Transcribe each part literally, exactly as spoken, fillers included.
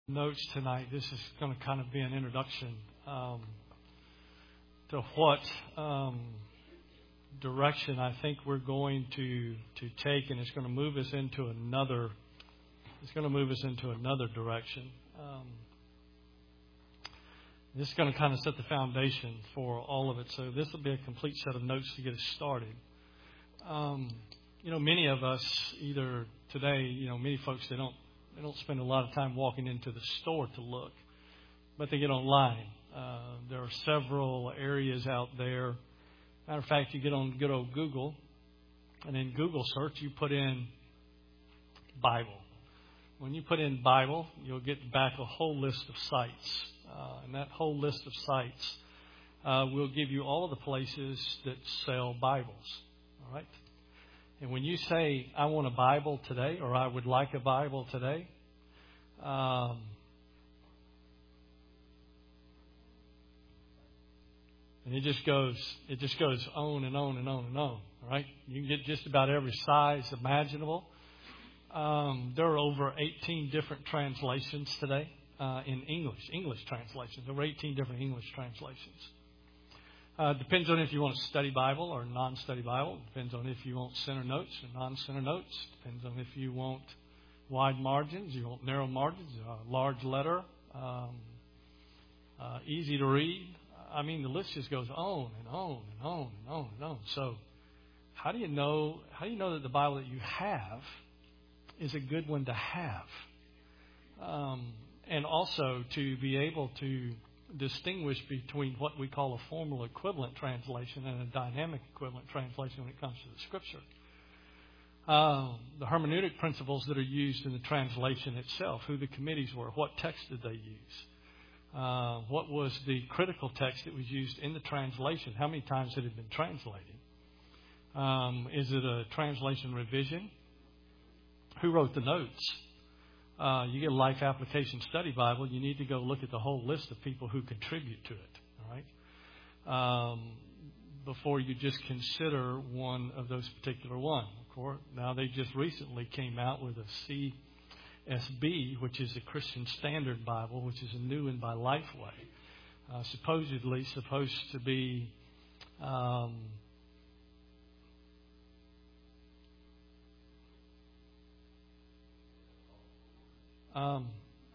Notes tonight. This is going to kind of be an introduction um, to what um, direction I think we're going to to take, and it's going to move us into another. It's going to move us into another direction. Um, this is going to kind of set the foundation for all of it. So this will be a complete set of notes to get us started. Um, you know, many of us either today, you know, many folks they don't. They don't spend a lot of time walking into the store to look, but they get online. Uh, there are several areas out there. Matter of fact, you get on good old Google, and in Google search, you put in Bible. When you put in Bible, you'll get back a whole list of sites. Uh, and that whole list of sites uh, will give you all of the places that sell Bibles. All right? And when you say, I want a Bible today, or I would like a Bible today, um, and it just goes, it just goes on and on and on and on. All right, you can get just about every size imaginable. Um, there are over eighteen different translations today uh, in English, English translations. Over eighteen different English translations. Uh, depends on if you want a study Bible or a non-study Bible. Depends on if you want center notes or non-center notes. Depends on if you want wide margins, you want narrow margins, uh, large letter, um, uh, easy to read. I mean, the list just goes on and on and on and on and on. So, how do you know? How do you know that the Bible that you have is a good one to have? Um, and also to be able to distinguish between what we call a formal equivalent translation and a dynamic equivalent translation when it comes to the Scripture. Uh, the hermeneutic principles that are used in the translation itself, who the committees were, what text did they use, uh, what was the critical text that was used in the translation, how many times had it been translated, um, is it a translation revision, who wrote the notes. Uh, you get a Life Application Study Bible, you need to go look at the whole list of people who contribute to it, all right? Um, before you just consider one of those particular ones. Of course, now they just recently came out with a C S B, which is a Christian Standard Bible, which is a new one by Lifeway. Uh, supposedly supposed to be um, Um,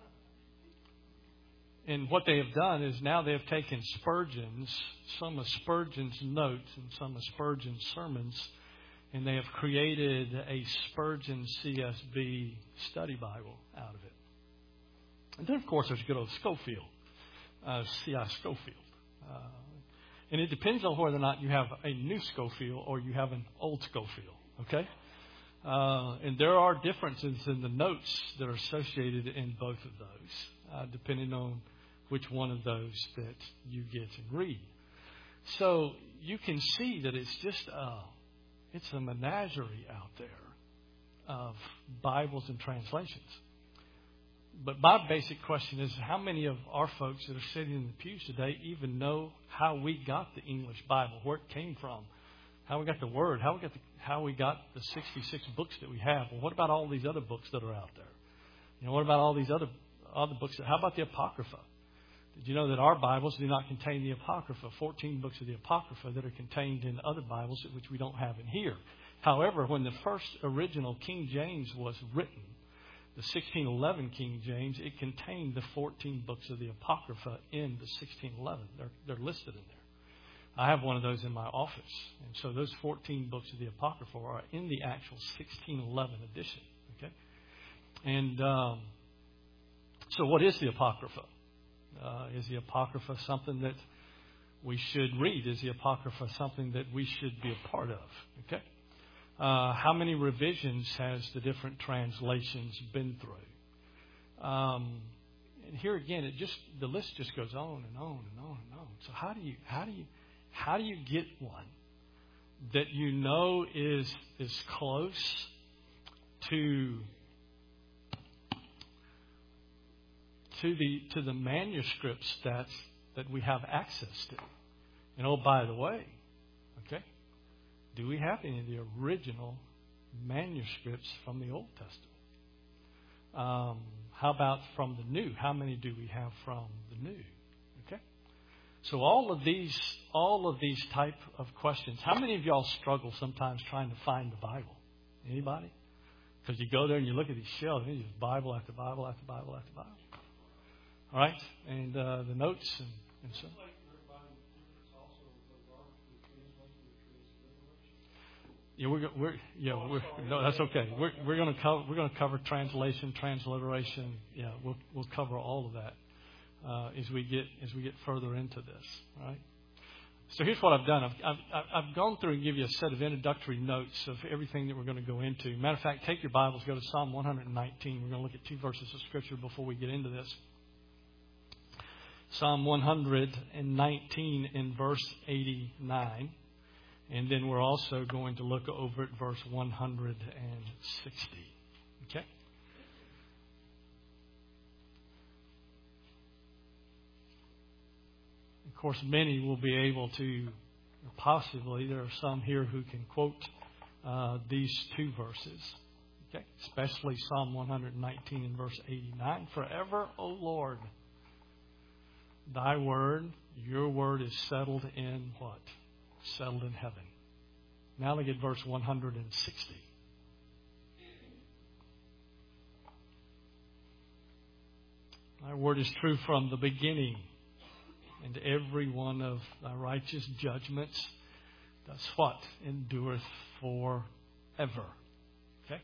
and what they have done is now they have taken Spurgeon's, some of Spurgeon's notes and some of Spurgeon's sermons, and they have created a Spurgeon C S B study Bible out of it. And then, of course, there's good old Scofield, uh, C I Scofield. Uh, and it depends on whether or not you have a new Scofield or you have an old Scofield, okay? Uh, and there are differences in the notes that are associated in both of those, uh, depending on which one of those that you get and read. So you can see that it's just a, it's a menagerie out there of Bibles and translations. But my basic question is, how many of our folks that are sitting in the pews today even know how we got the English Bible, where it came from? How we got the Word, how we got the, how we got the sixty-six books that we have. Well, what about all these other books that are out there? You know, what about all these other other books? How about the Apocrypha? Did you know that our Bibles do not contain the Apocrypha? fourteen books of the Apocrypha that are contained in other Bibles, which we don't have in here. However, when the first original King James was written, the sixteen eleven King James, it contained the fourteen books of the Apocrypha in the sixteen eleven. They're, they're listed in there. I have one of those in my office. And so those fourteen books of the Apocrypha are in the actual sixteen eleven edition. Okay? And um, so what is the Apocrypha? Uh, is the Apocrypha something that we should read? Is the Apocrypha something that we should be a part of? Okay? Uh, how many revisions has the different translations been through? Um, and here again, it just the list just goes on and on and on and on. So how do you how do you How do you get one that you know is is close to to the to the manuscripts that that we have access to? And oh, by the way, okay, do we have any of the original manuscripts from the Old Testament? Um, How about from the New? How many do we have from the New? Okay. So all of these, all of these type of questions. How many of y'all struggle sometimes trying to find the Bible? Anybody? Because you go there and you look at these shelves, and it's just Bible after Bible after Bible after Bible. All right, and uh, the notes and, and so. Yeah, we're we're yeah we're no that's okay. We're we're going to cover we're going to cover translation, transliteration. Yeah, we'll we'll cover all of that uh, as we get as we get further into this. All right. So here's what I've done. I've, I've I've gone through and give you a set of introductory notes of everything that we're going to go into. Matter of fact, take your Bibles, go to Psalm one nineteen. We're going to look at two verses of Scripture before we get into this. Psalm one nineteen in verse eighty-nine. And then we're also going to look over at verse one sixty. Okay? Of course, many will be able to, possibly, there are some here who can quote uh, these two verses. Okay? Especially Psalm one nineteen and verse eighty-nine. Forever, O Lord, thy word, your word is settled in what? Settled in heaven. Now look at verse one sixty. Thy word is true from the beginning, and every one of thy righteous judgments does what? Endureth forever. Okay?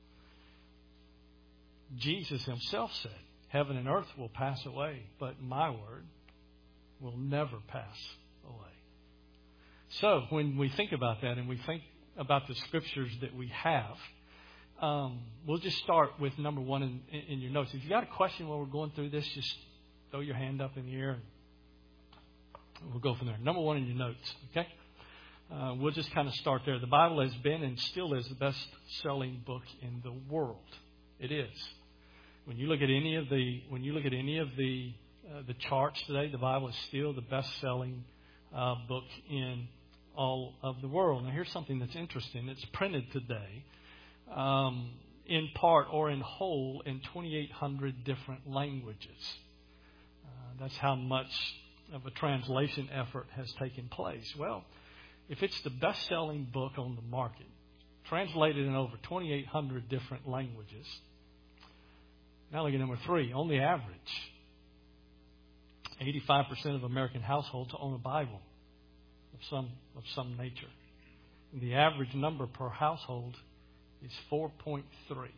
Jesus himself said, heaven and earth will pass away, but my word will never pass away. So when we think about that and we think about the scriptures that we have, um, we'll just start with number one in, in your notes. If you got a question while we're going through this, just throw your hand up in the air and we'll go from there. Number one in your notes, okay? Uh, we'll just kind of start there. The Bible has been and still is the best-selling book in the world. It is. When you look at any of the when you look at any of the uh, the charts today, the Bible is still the best-selling uh, book in all of the world. Now, here's something that's interesting. It's printed today, um, in part or in whole, in twenty-eight hundred different languages. Uh, that's how much of a translation effort has taken place. Well, if it's the best-selling book on the market, translated in over twenty-eight hundred different languages. Now look at number three. On the average, eighty-five percent of American households own a Bible of some of some nature. And the average number per household is four point three.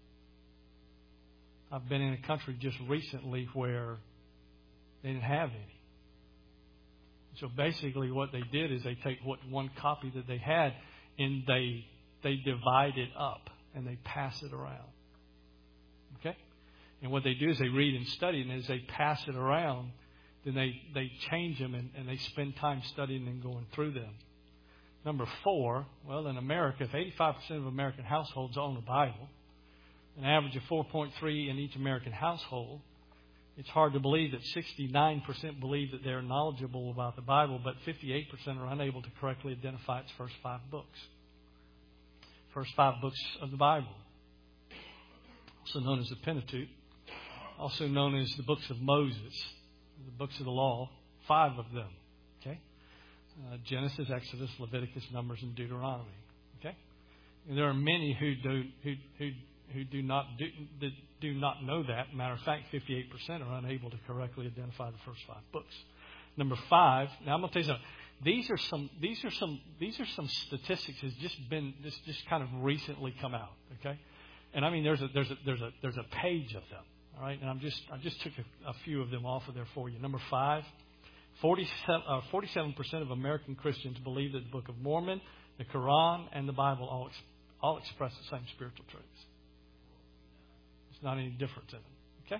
I've been in a country just recently where they didn't have any. So basically what they did is they take what one copy that they had and they they divide it up and they pass it around. Okay? And what they do is they read and study, and as they pass it around, then they, they change them and, and they spend time studying and going through them. Number four, well, in America, if eighty-five percent of American households own a Bible, an average of four point three in each American household, it's hard to believe that sixty-nine percent believe that they're knowledgeable about the Bible, but fifty-eight percent are unable to correctly identify its first five books. First five books of the Bible, also known as the Pentateuch, also known as the books of Moses, the books of the law, five of them. Okay, uh, Genesis, Exodus, Leviticus, Numbers, and Deuteronomy. Okay, and there are many who do who who who do not do that do not know that. Matter of fact, fifty-eight percent are unable to correctly identify the first five books. Number five. Now I'm going to tell you something. These are some. These are some. These are some statistics that's just been just just kind of recently come out. Okay, and I mean there's a there's a there's a there's a page of them. All right, and I'm just I just took a, a few of them off of there for you. Number five, forty-seven, uh, forty-seven percent of American Christians believe that the Book of Mormon, the Quran, and the Bible all ex- all express the same spiritual truths. It's not any different in them. Okay.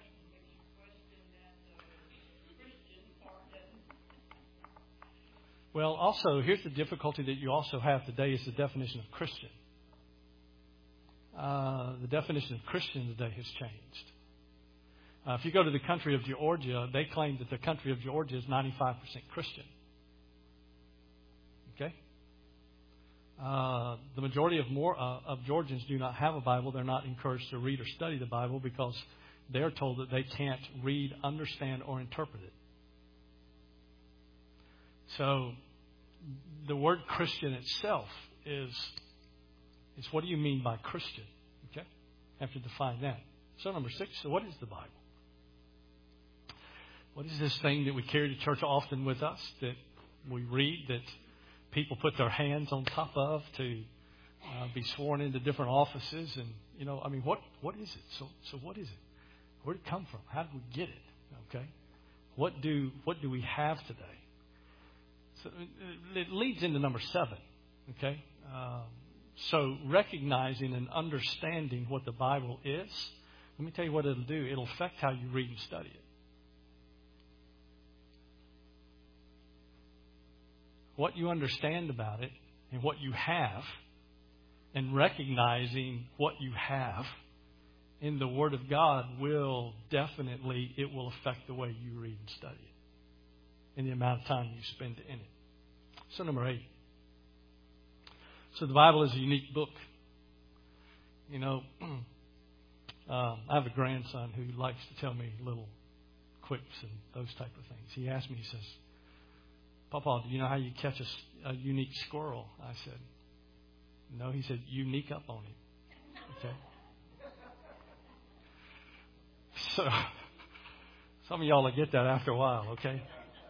Well, also, here's the difficulty that you also have today is the definition of Christian. Uh, the definition of Christian today has changed. Uh, if you go to the country of Georgia, they claim that the country of Georgia is ninety-five percent Christian. Okay? Uh, the majority of more uh, of Georgians do not have a Bible. They're not encouraged to read or study the Bible because they're told that they can't read, understand, or interpret it. So the word Christian itself is, is what do you mean by Christian? Okay? I have to define that. So number six, so what is the Bible? What is this thing that we carry to church often with us, that we read, that people put their hands on top of to uh, be sworn into different offices? And, you know, I mean, what what is it? So so what is it? Where did it come from? How did we get it? Okay? What do what do we have today? So it leads into number seven. Okay? Um, so recognizing and understanding what the Bible is, let me tell you what it'll do. It'll affect how you read and study it. What you understand about it and what you have, and recognizing what you have in the Word of God will definitely, it will affect the way you read and study it and the amount of time you spend in it. So number eight. So the Bible is a unique book. You know, um, I have a grandson who likes to tell me little quips and those type of things. He asked me, he says, Papa, do you know how you catch a, a unique squirrel? I said, no. He said, unique up on him. Okay. So, some of y'all will get that after a while, okay?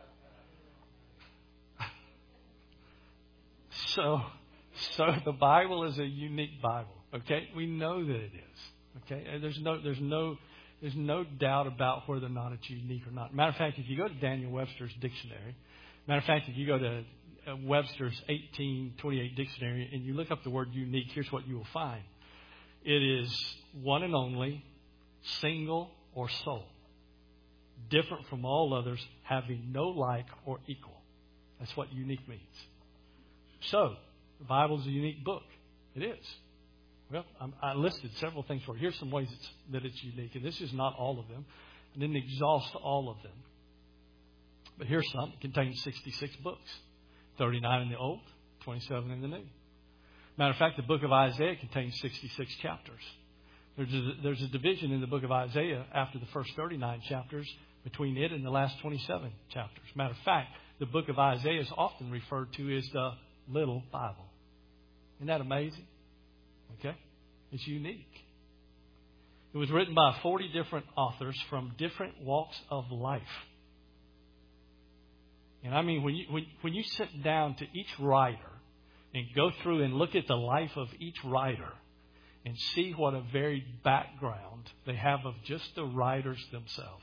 So, so the Bible is a unique Bible, okay? We know that it is, okay? And there's no, there's no, there's no doubt about whether or not it's unique or not. Matter of fact, if you go to Daniel Webster's dictionary, matter of fact, if you go to Webster's eighteen twenty-eight dictionary and you look up the word unique, here's what you will find. It is one and only, single, or sole, different from all others, having no like or equal. That's what unique means. So, the Bible is a unique book. It is. Well, I'm, I listed several things for you. Here's some ways it's, that it's unique, and this is not all of them. I didn't exhaust all of them. But here's some. It contains sixty-six books. thirty-nine in the Old, twenty-seven in the New. Matter of fact, the book of Isaiah contains sixty-six chapters. There's a, there's a division in the book of Isaiah after the first thirty-nine chapters between it and the last twenty-seven chapters. Matter of fact, the book of Isaiah is often referred to as the Little Bible. Isn't that amazing? Okay? It's unique. It was written by forty different authors from different walks of life. And I mean, when you, when, when you sit down to each writer and go through and look at the life of each writer and see what a varied background they have of just the writers themselves.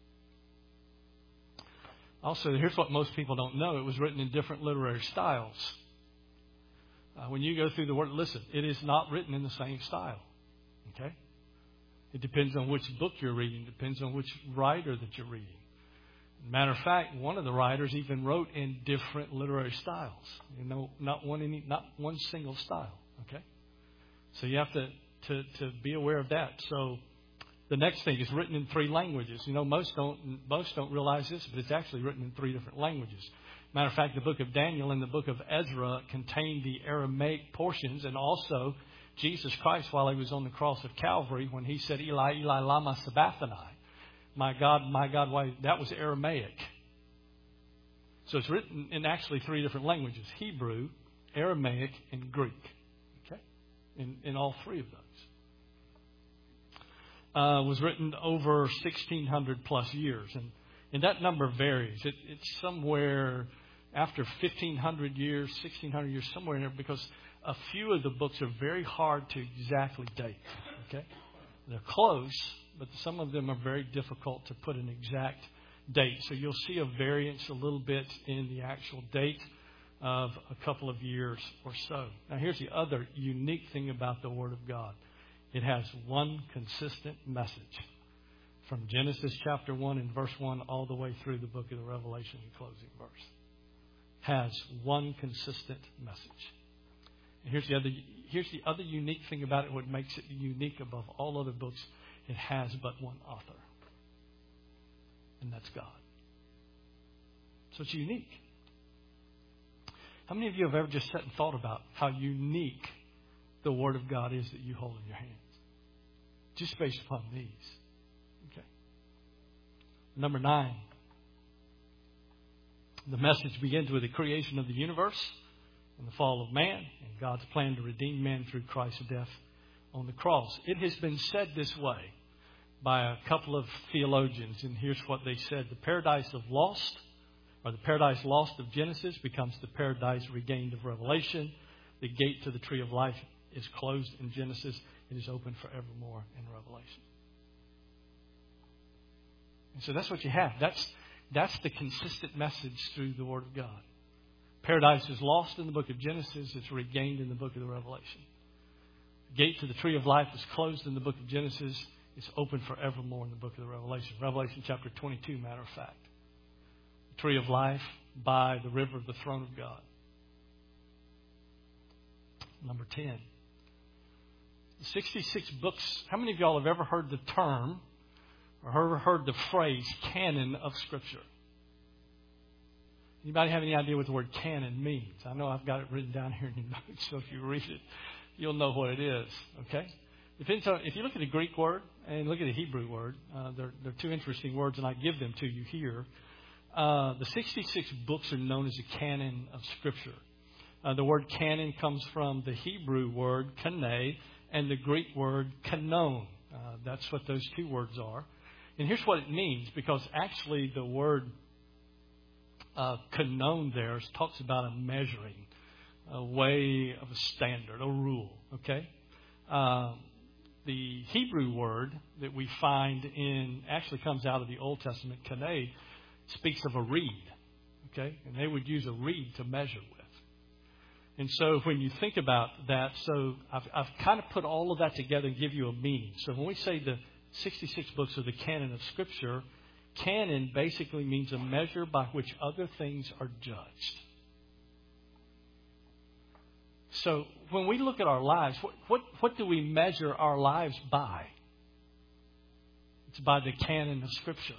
Also, here's what most people don't know. It was written in different literary styles. Uh, when you go through the word, listen, it is not written in the same style. Okay? It depends on which book you're reading. It depends on which writer that you're reading. Matter of fact, one of the writers even wrote in different literary styles. You know, not one any, not one single style. Okay, so you have to, to to be aware of that. So the next thing is written in three languages. You know, most don't most don't realize this, but it's actually written in three different languages. Matter of fact, the book of Daniel and the book of Ezra contain the Aramaic portions, and also Jesus Christ, while he was on the cross of Calvary, when he said, "Eli, Eli, lama sabachthani." My God, my God, why? That was Aramaic. So it's written in actually three different languages: Hebrew, Aramaic, and Greek. Okay, in in all three of those. Uh, was written over sixteen hundred plus years, and and that number varies. It, it's somewhere after fifteen hundred years, sixteen hundred years, somewhere in there, because a few of the books are very hard to exactly date. Okay, they're close, but some of them are very difficult to put an exact date. So you'll see a variance a little bit in the actual date of a couple of years or so. Now, here's the other unique thing about the Word of God. It has one consistent message from Genesis chapter one and verse one all the way through the book of the Revelation and closing verse. Has one consistent message. And here's the other, here's the other unique thing about it, what makes it unique above all other books. It has but one author, and that's God. So it's unique. How many of you have ever just sat and thought about how unique the Word of God is that you hold in your hands? Just based upon these. Number nine. The message begins with the creation of the universe and the fall of man and God's plan to redeem man through Christ's death on the cross. It has been said this way by a couple of theologians, and here's what they said. The paradise of lost, or the paradise lost of Genesis, becomes the paradise regained of Revelation. The gate to the tree of life is closed in Genesis. It is open forevermore in Revelation. And so that's what you have. That's, that's the consistent message through the Word of God. Paradise is lost in the book of Genesis. It's regained in the book of the Revelation. The gate to the tree of life is closed in the book of Genesis. It's open forevermore in the book of the Revelation. Revelation chapter twenty-two, matter of fact. The tree of life by the river of the throne of God. Number ten. The sixty-six books. How many of y'all have ever heard the term or ever heard the phrase canon of Scripture? Anybody have any idea what the word canon means? I know I've got it written down here in your notes, so if you read it, you'll know what it is. Okay? If you look at the Greek word and look at the Hebrew word, uh, they're, they're two interesting words, and I give them to you here. Uh, the sixty-six books are known as the canon of Scripture. Uh, the word canon comes from the Hebrew word kane and the Greek word kanon. Uh, that's what those two words are. And here's what it means, because actually the word uh, kanon there talks about a measuring, a way of a standard, a rule. Okay? Uh, the Hebrew word that we find in, actually comes out of the Old Testament, kane, speaks of a reed. Okay? And they would use a reed to measure with. And so when you think about that, so I've, I've kind of put all of that together and give you a meaning. So when we say the sixty-six books are the canon of Scripture, canon basically means a measure by which other things are judged. So when we look at our lives, what, what, what do we measure our lives by? It's by the canon of Scripture.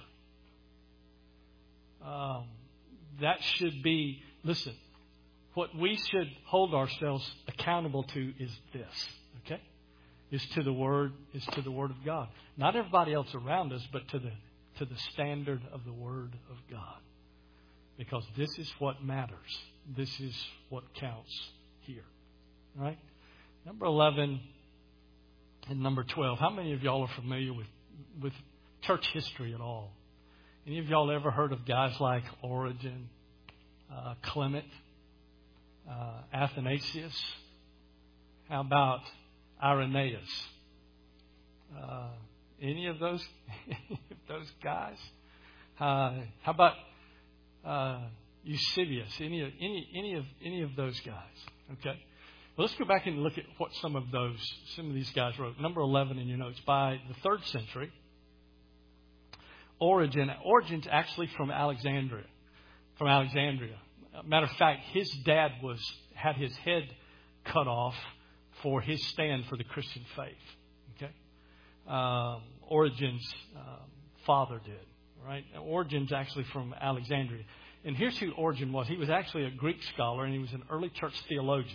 Um, that should be, listen, what we should hold ourselves accountable to is this, okay? Is to the Word, is to the Word of God. Not everybody else around us, but to the to the standard of the Word of God. Because this is what matters. This is what counts here. All right? Number eleven and number twelve. How many of y'all are familiar with, with church history at all? Any of y'all ever heard of guys like Origen, uh, Clement, uh, Athanasius? How about Irenaeus? Uh, any of those those guys? Uh, how about uh, Eusebius? Any of any any of any of those guys? Okay. Well, let's go back and look at what some of those some of these guys wrote. Number eleven in your notes. By the third century, Origen. Origen's actually from Alexandria. From Alexandria. Matter of fact, his dad was had his head cut off for his stand for the Christian faith. Okay, um, Origen's um, father did. Right, Origen's actually from Alexandria, and here's who Origen was. He was actually a Greek scholar, and he was an early church theologian.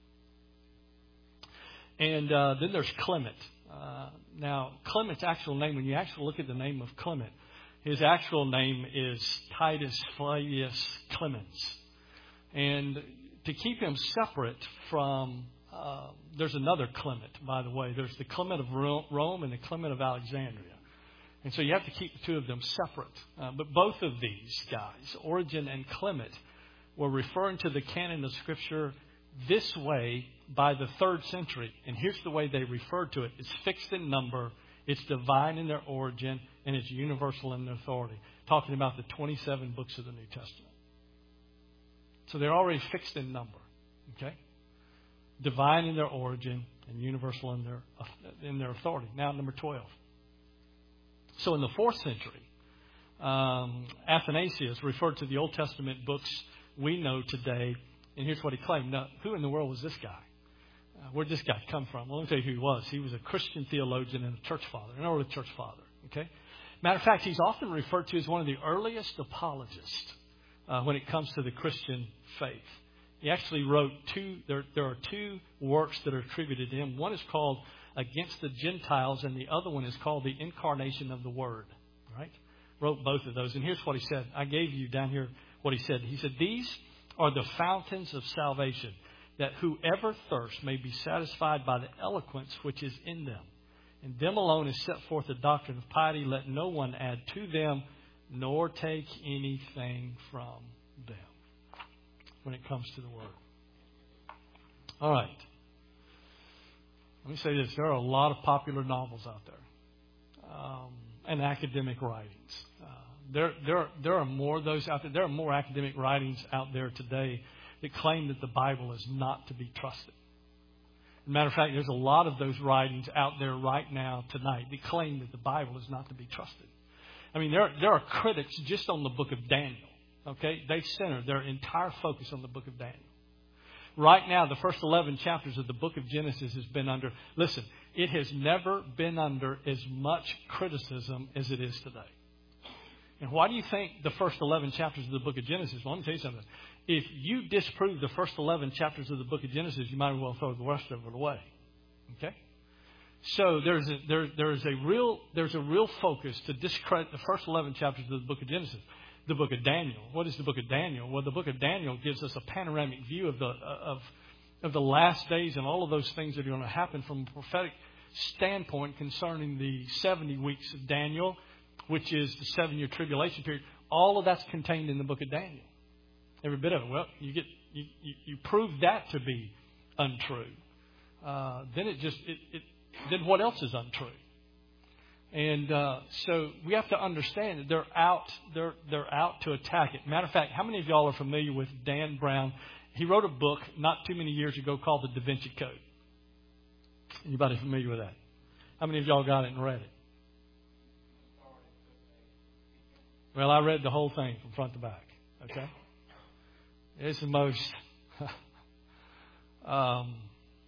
And uh, then there's Clement. Uh, now, Clement's actual name, when you actually look at the name of Clement, his actual name is Titus Flavius Clemens. And to keep him separate from, uh, there's another Clement, by the way. There's the Clement of Rome and the Clement of Alexandria. And so you have to keep the two of them separate. Uh, but both of these guys, Origen and Clement, were referring to the canon of Scripture this way by the third century. And here's the way they referred to it. It's fixed in number, it's divine in their origin, and it's universal in their authority. Talking about the twenty-seven books of the New Testament. So they're already fixed in number. Okay? Divine in their origin and universal in their in their authority. Now, number twelve. So in the fourth century, um, Athanasius referred to the Old Testament books we know today. And here's what he claimed. Now, who in the world was this guy? Uh, where did this guy come from? Well, let me tell you who he was. He was a Christian theologian and a church father, an early church father. Okay. Matter of fact, he's often referred to as one of the earliest apologists uh, when it comes to the Christian faith. He actually wrote two. There, there are two works that are attributed to him. One is called Against the Gentiles, and the other one is called The Incarnation of the Word. Right? wrote both of those. And here's what he said. I gave you down here what he said. He said, these are the fountains of salvation, that whoever thirsts may be satisfied by the eloquence which is in them. In them alone is set forth the doctrine of piety. Let no one add to them, nor take anything from them when it comes to the Word. All right. Let me say this. There are a lot of popular novels out there um, and academic writings. Uh, there, there, there are more of those out there. There are more academic writings out there today that claim that the Bible is not to be trusted. As a matter of fact, there's a lot of those writings out there right now tonight that claim that the Bible is not to be trusted. I mean, there, there are critics just on the book of Daniel. Okay? They center their entire focus on the book of Daniel. Right now, the first eleven chapters of the book of Genesis has been under, listen, it has never been under as much criticism as it is today. And why do you think the first eleven chapters of the book of Genesis? Well, let me tell you something. If you disprove the first eleven chapters of the book of Genesis, you might as well throw the rest of it away. Okay? So there's a, there, there's a real there's a real focus to discredit the first eleven chapters of the book of Genesis. The book of Daniel. What is the book of Daniel? Well, the book of Daniel gives us a panoramic view of the of of the last days and all of those things that are going to happen from a prophetic standpoint concerning the seventy weeks of Daniel, which is the seven-year tribulation period. All of that's contained in the book of Daniel. Every bit of it. Well, you get you, you, you prove that to be untrue. Uh, then it just it, it then what else is untrue? And uh, so we have to understand that they're out they're they're out to attack it. Matter of fact, how many of y'all are familiar with Dan Brown? He wrote a book not too many years ago called The Da Vinci Code. Anybody familiar with that? How many of y'all got it and read it? Well, I read the whole thing from front to back. Okay, it's the most. um,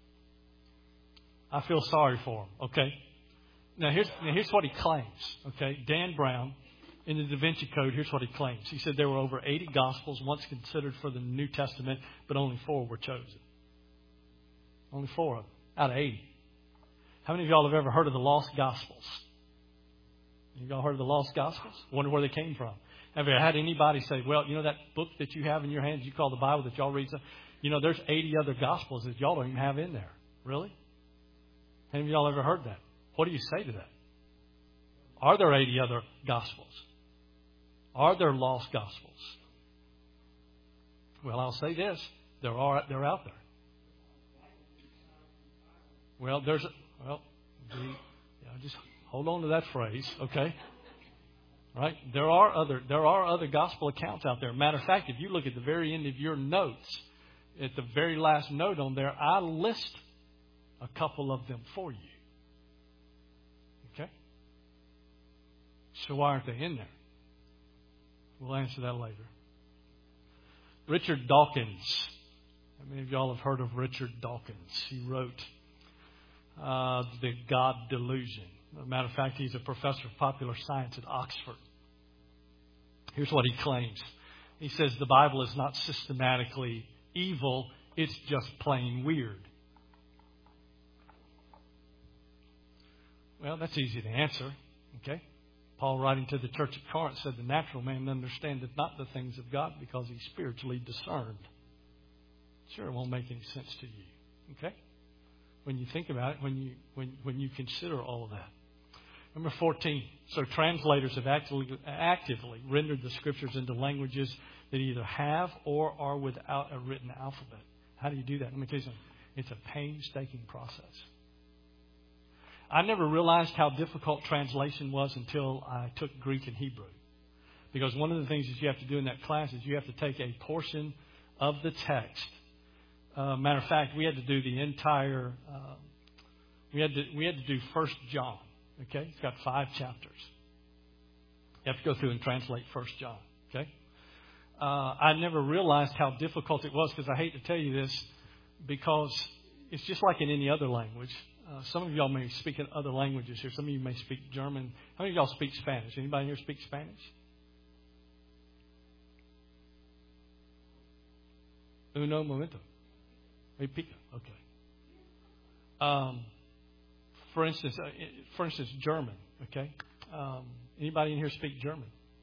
I feel sorry for him. Okay. Now here's, now, here's what he claims, okay? Dan Brown, in the Da Vinci Code, here's what he claims. He said there were over eighty Gospels once considered for the New Testament, but only four were chosen. Only four of them, out of eighty. How many of y'all have ever heard of the Lost Gospels? You all heard of the Lost Gospels? Wonder where they came from. Have you had anybody say, well, you know that book that you have in your hands, you call the Bible, that y'all read? You know, there's eighty other Gospels that y'all don't even have in there. Really? Have any of y'all ever heard that? What do you say to that? Are there eighty other Gospels? Are there lost Gospels? Well, I'll say this. There are, they're out there. Well, there's, a, well, the, yeah, just hold on to that phrase, okay? Right? There are other, there are other Gospel accounts out there. Matter of fact, if you look at the very end of your notes, at the very last note on there, I list a couple of them for you. Okay? So why aren't they in there? We'll answer that later. Richard Dawkins. How many of y'all have heard of Richard Dawkins? He wrote uh, The God Delusion. As a matter of fact, he's a professor of popular science at Oxford. Here's what he claims. He says the Bible is not systematically evil. It's just plain weird. Well, that's easy to answer. Okay? Paul, writing to the church at Corinth, said the natural man understandeth not the things of God because he's spiritually discerned. Sure, it won't make any sense to you. Okay? When you think about it, when you when when you consider all of that. Number fourteen. So translators have actively, actively rendered the Scriptures into languages that either have or are without a written alphabet. How do you do that? Let me tell you something. It's a painstaking process. I never realized how difficult translation was until I took Greek and Hebrew. Because one of the things that you have to do in that class is you have to take a portion of the text. Uh, matter of fact, we had to do the entire, uh, we had to, we had to do First John. Okay? It's got five chapters. You have to go through and translate First John. Okay? Uh, I never realized how difficult it was, because I hate to tell you this, because it's just like in any other language. Uh, some of y'all may speak in other languages here. Some of you may speak German. How many of y'all speak Spanish? Anybody here speak Spanish? Uno momento. Okay. Um, for instance, uh, for instance, German. Okay. Um, anybody in here speak German?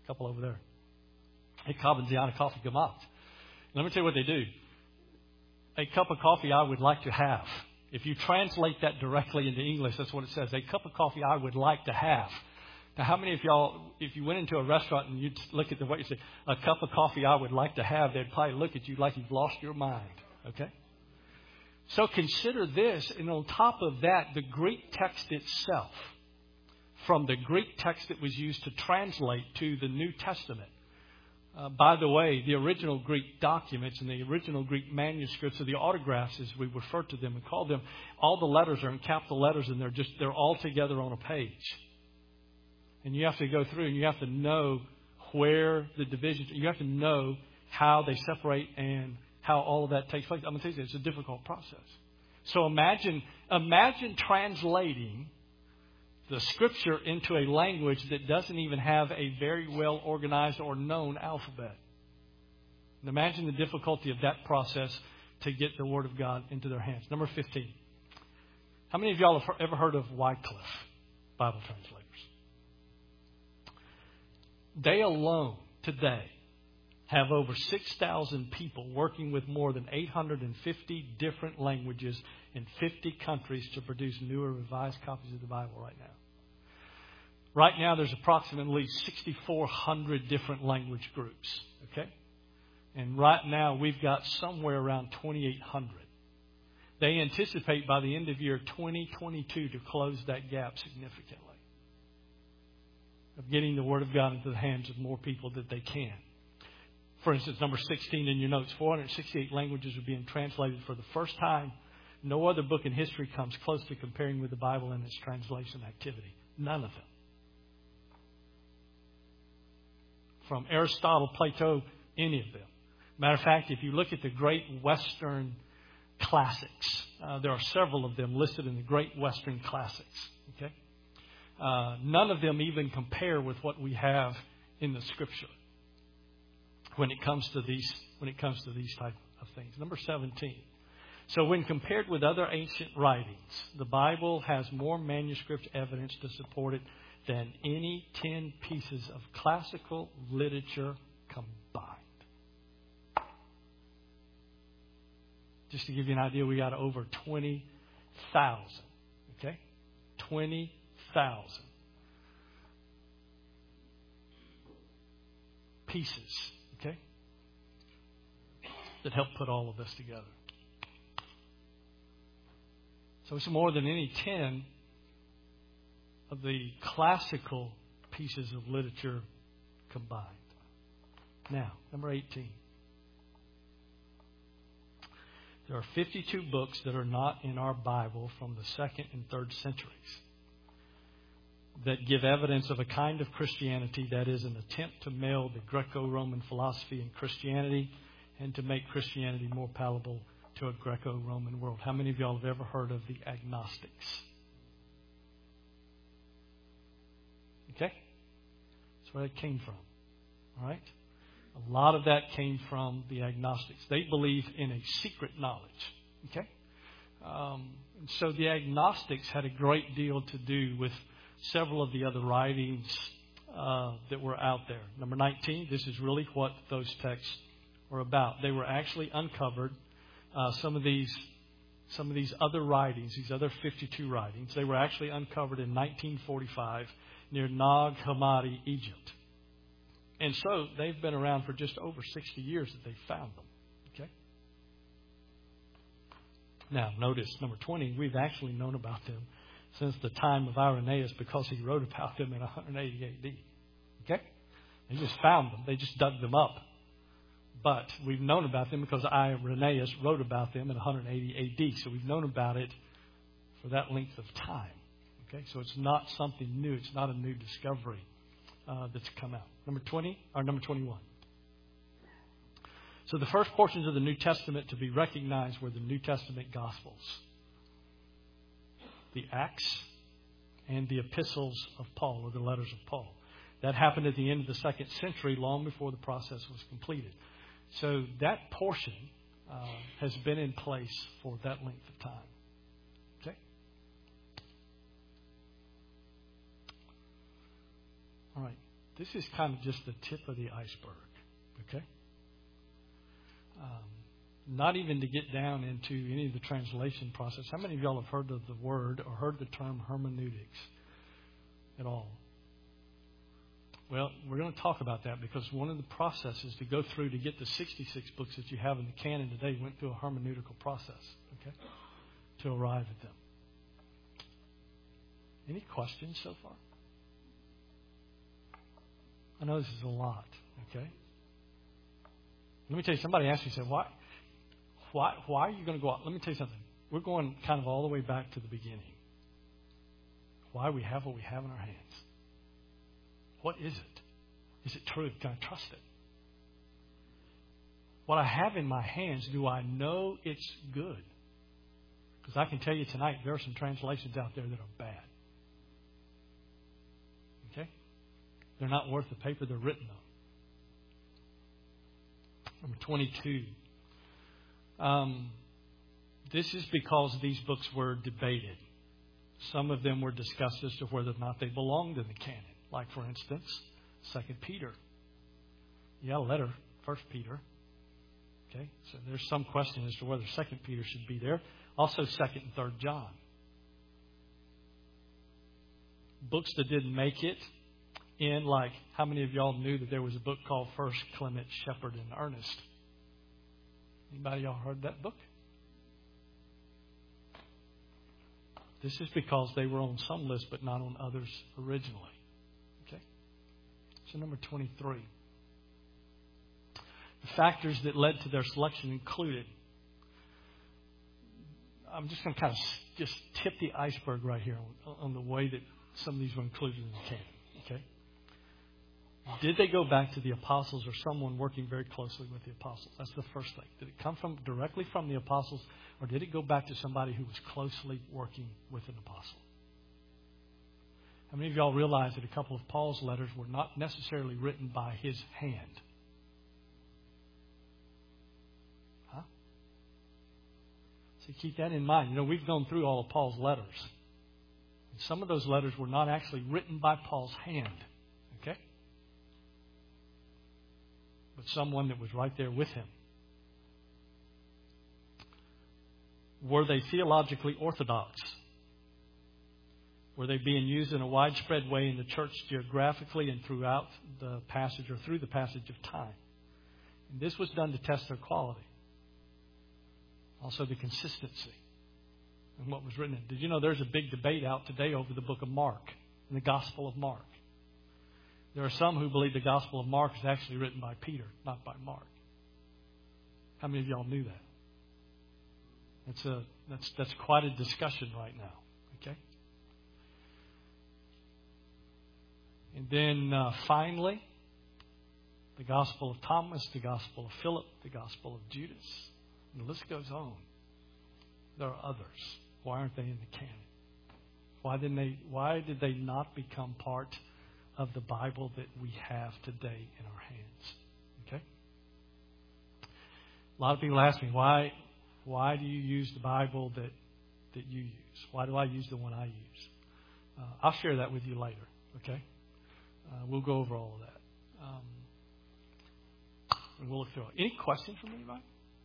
couple over there. Ich habe sie eine Kaffee gemacht. Let me tell you what they do. A cup of coffee I would like to have. If you translate that directly into English, that's what it says. A cup of coffee I would like to have. Now, how many of y'all, if you went into a restaurant and you'd look at the waiter and say, a cup of coffee I would like to have, they'd probably look at you like you've lost your mind. Okay? So consider this, and on top of that, the Greek text itself, from the Greek text that was used to translate to the New Testament. Uh, by the way, the original Greek documents and the original Greek manuscripts, or the autographs as we refer to them and call them, all the letters are in capital letters and they're just they're all together on a page. And you have to go through and you have to know where the divisions, you have to know how they separate and how all of that takes place. I'm going to tell you, it's a difficult process. So imagine, imagine translating the Scripture into a language that doesn't even have a very well organized or known alphabet. And imagine the difficulty of that process to get the Word of God into their hands. Number fifteen. How many of y'all have ever heard of Wycliffe Bible translators? They alone today have over six thousand people working with more than eight hundred fifty different languages in fifty countries to produce new or revised copies of the Bible right now. Right now, there's approximately six thousand four hundred different language groups. Okay? And right now, we've got somewhere around twenty-eight hundred. They anticipate by the end of year twenty twenty-two to close that gap significantly, of getting the Word of God into the hands of more people that they can. For instance, number sixteen in your notes, four hundred sixty-eight languages are being translated for the first time. No other book in history comes close to comparing with the Bible in its translation activity. None of them. From Aristotle, Plato, any of them. Matter of fact, if you look at the great Western classics, uh, there are several of them listed in the great Western classics. Okay, uh, none of them even compare with what we have in the Scripture when it comes to these when it comes to these type of things. Number seventeen. So when compared with other ancient writings, the Bible has more manuscript evidence to support it than any ten pieces of classical literature combined. Just to give you an idea, we got over twenty thousand. Okay? twenty thousand pieces, okay, that help put all of this together. So it's more than any ten of the classical pieces of literature combined. Now, number eighteen. There are fifty-two books that are not in our Bible from the second and third centuries that give evidence of a kind of Christianity that is an attempt to meld the Greco-Roman philosophy and Christianity and to make Christianity more palatable to a Greco-Roman world. How many of y'all have ever heard of the agnostics? Okay? That's where it came from. All right? A lot of that came from the agnostics. They believe in a secret knowledge. Okay? Um, and so the agnostics had a great deal to do with several of the other writings uh, that were out there. Number nineteen, this is really what those texts were about. They were actually uncovered. Uh, some of these some of these other writings, these other fifty-two writings, they were actually uncovered in nineteen forty-five near Nag Hammadi, Egypt. And so they've been around for just over sixty years that they found them. Okay. Now, notice number twenty, we've actually known about them since the time of Irenaeus because he wrote about them in one eighty A D. Okay? They just found them. They just dug them up. But we've known about them because Irenaeus wrote about them in one eighty A D. So we've known about it for that length of time. Okay? So it's not something new. It's not a new discovery uh, that's come out. Number twenty, or number twenty-one. So the first portions of the New Testament to be recognized were the New Testament Gospels, the Acts, and the epistles of Paul, or the letters of Paul. That happened at the end of the second century, long before the process was completed. So that portion uh, has been in place for that length of time. Okay? All right. this is kind of just the tip of the iceberg. Okay? Um, not even to get down into any of the translation process. How many of y'all have heard of the word or heard the term hermeneutics at all? Well, we're going to talk about that because one of the processes to go through to get the sixty-six books that you have in the canon today went through a hermeneutical process, okay, to arrive at them. Any questions so far? I know this is a lot, okay? Let me tell you, somebody asked me, said, why, why, why are you going to go out? Let me tell you something. We're going kind of all the way back to the beginning. Why we have what we have in our hands. What is it? Is it true? Can I trust it? What I have in my hands, do I know it's good? Because I can tell you tonight, there are some translations out there that are bad. Okay? They're not worth the paper they're written on. Number twenty-two. Um, this is because these books were debated. Some of them were discussed as to whether or not they belonged in the canon. Like, for instance, Second Peter. Yeah, letter, First Peter. Okay, so there's some question as to whether Second Peter should be there. Also, Second and Third John. Books that didn't make it in, like, how many of y'all knew that there was a book called First Clement, Shepherd, and Ernest? Anybody y'all heard that book? This is because they were on some lists, but not on others originally. Okay? So number twenty-three. The factors that led to their selection included, I'm just going to kind of just tip the iceberg right here on, on the way that some of these were included in the canon. Okay? Did they go back to the apostles or someone working very closely with the apostles? That's the first thing. Did it come from directly from the apostles, or did it go back to somebody who was closely working with an apostle? How many of y'all realize that a couple of Paul's letters were not necessarily written by his hand? Huh? So keep that in mind. You know, we've gone through all of Paul's letters. And some of those letters were not actually written by Paul's hand. Okay? But someone that was right there with him. Were they theologically orthodox? Were they being used in a widespread way in the church geographically and throughout the passage or through the passage of time? And this was done to test their quality. Also the consistency in what was written. Did you know there's a big debate out today over the book of Mark and the Gospel of Mark? There are some who believe the Gospel of Mark is actually written by Peter, not by Mark. How many of y'all knew that? That's a that's that's quite a discussion right now. Okay. And then uh, finally, the Gospel of Thomas, the Gospel of Philip, the Gospel of Judas. And the list goes on. There are others. Why aren't they in the canon? Why didn't they? Why did they not become part of the Bible that we have today in our hands? Okay. A lot of people ask me, why why do you use the Bible that that you use? Why do I use the one I use? Uh, I'll share that with you later. Okay. Uh, we'll go over all of that. Um, and we'll look through it. Any questions from anybody?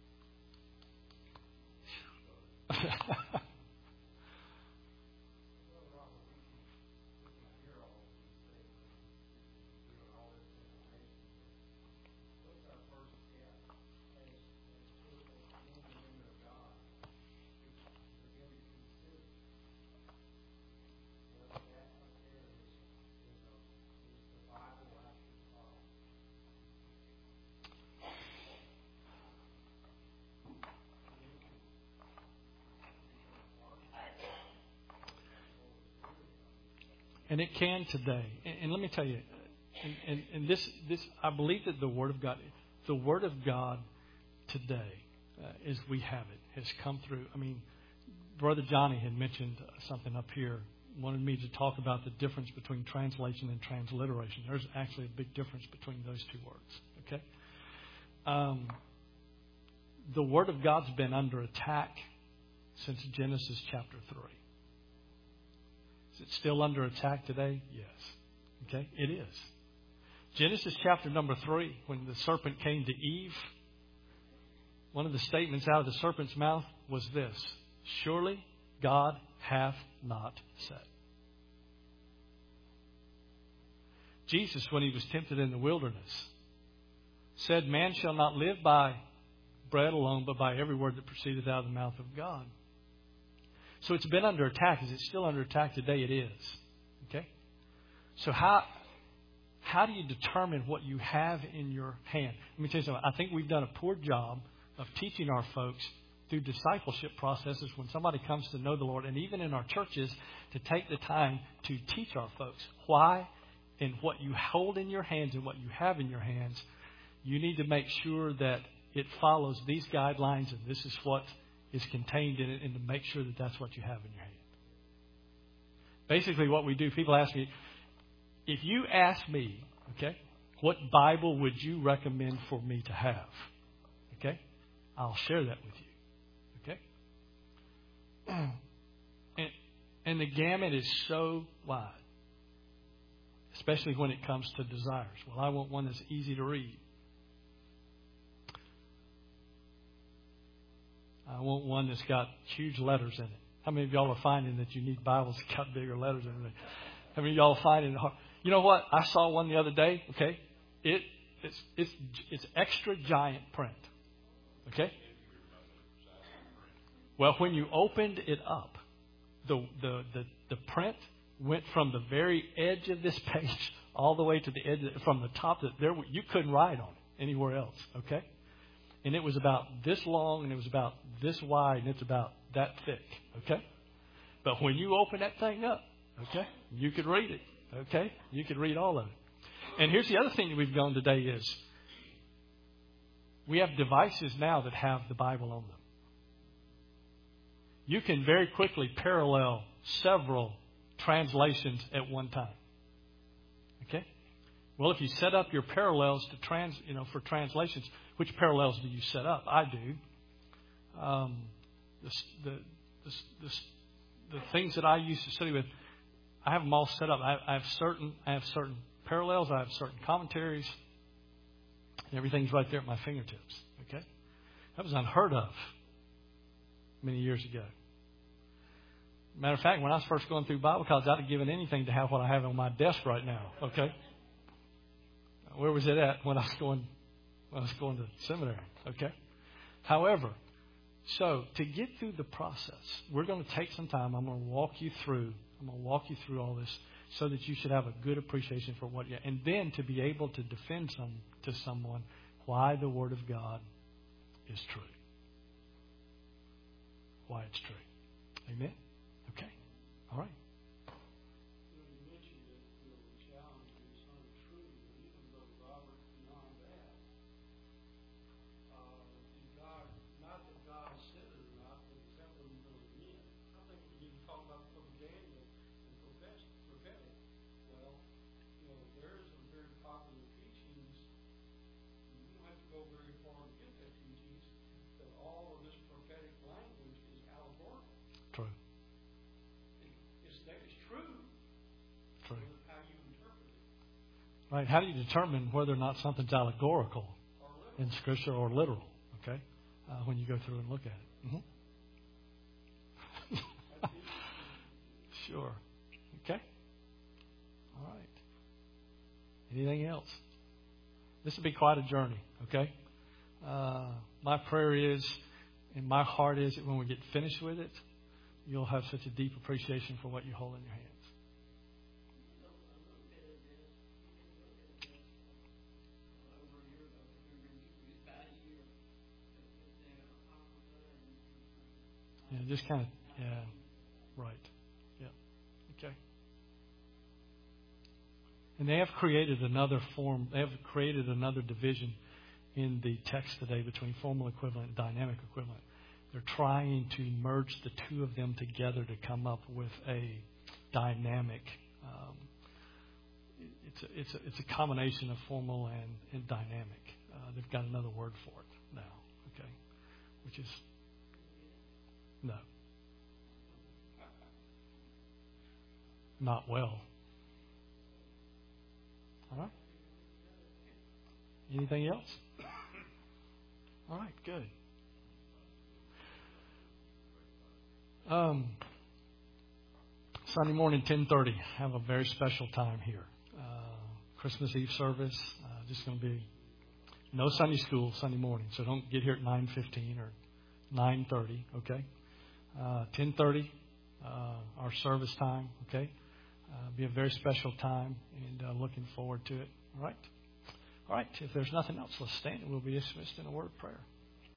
And it can today. And, and let me tell you, and, and, and this, this, I believe that the Word of God, the Word of God today, uh, as we have it, has come through. I mean, Brother Johnny had mentioned something up here, wanted me to talk about the difference between translation and transliteration. There's actually a big difference between those two words. Okay? Um, the Word of God's been under attack since Genesis chapter three. Is it still under attack today? Yes. Okay? It is. Genesis chapter number three, when the serpent came to Eve, one of the statements out of the serpent's mouth was this: surely God hath not said. Jesus, when he was tempted in the wilderness, said, man shall not live by bread alone, but by every word that proceedeth out of the mouth of God. So it's been under attack. Is it still under attack today? It is. Okay? So how how do you determine what you have in your hand? Let me tell you something. I think we've done a poor job of teaching our folks through discipleship processes when somebody comes to know the Lord, and even in our churches, to take the time to teach our folks why and what you hold in your hands and what you have in your hands. You need to make sure that it follows these guidelines, and this is what is contained in it, and to make sure that that's what you have in your hand. Basically, what we do, people ask me, if you ask me, okay, what Bible would you recommend for me to have? Okay, I'll share that with you. Okay, and, and the gamut is so wide, especially when it comes to desires. Well, I want one that's easy to read. I want one that's got huge letters in it. How many of y'all are finding that you need Bibles that got bigger letters in it? How many of y'all are finding it hard? You know what? I saw one the other day. Okay, it it's it's it's extra giant print. Okay. Well, when you opened it up, the the the, the print went from the very edge of this page all the way to the edge of, from the top that there you couldn't write on it anywhere else. Okay. And it was about this long, and it was about this wide, and it's about that thick, okay? But when you open that thing up, okay, you could read it, okay? You could read all of it. And here's the other thing that we've done today is we have devices now that have the Bible on them. You can very quickly parallel several translations at one time, okay? Well, if you set up your parallels to trans, you know, for translations, which parallels do you set up? I do. Um, the, the, the, the, the things that I used to study with, I have them all set up. I, I have certain, I have certain parallels. I have certain commentaries. And everything's right there at my fingertips. Okay, that was unheard of many years ago. Matter of fact, when I was first going through Bible college, I'd have given anything to have what I have on my desk right now. Okay, where was it at when I was going? When I was going to seminary, okay? However, so to get through the process, we're going to take some time. I'm going to walk you through. I'm going to walk you through all this so that you should have a good appreciation for what you, and then to be able to defend some to someone why the Word of God is true. Why it's true. Amen? Okay. All right. True. True. Right. How do you determine whether or not something's allegorical in Scripture or literal? Okay. Uh, when you go through and look at it. Mm-hmm. Sure. Okay. All right. Anything else? This will be quite a journey. Okay. Uh, my prayer is, and my heart is, that when we get finished with it, you'll have such a deep appreciation for what you hold in your hands. Yeah, just kind of, yeah, right. Yeah, okay. And they have created another form, they have created another division in the text today between formal equivalent and dynamic equivalent. They're trying to merge the two of them together to come up with a dynamic. Um, it's, a, it's, a, it's a combination of formal and, and dynamic. Uh, they've got another word for it now, okay, which is no. Not well. All right? Anything else? All right, good. Um, Sunday morning, ten thirty. Have a very special time here. Uh, Christmas Eve service. Uh, just going to be no Sunday school Sunday morning, so don't get here at nine fifteen or nine thirty. Okay, uh, ten thirty. Uh, our service time. Okay, uh, be a very special time, and uh, looking forward to it. All right. All right. If there's nothing else, let's stand and we'll be dismissed in a word of prayer.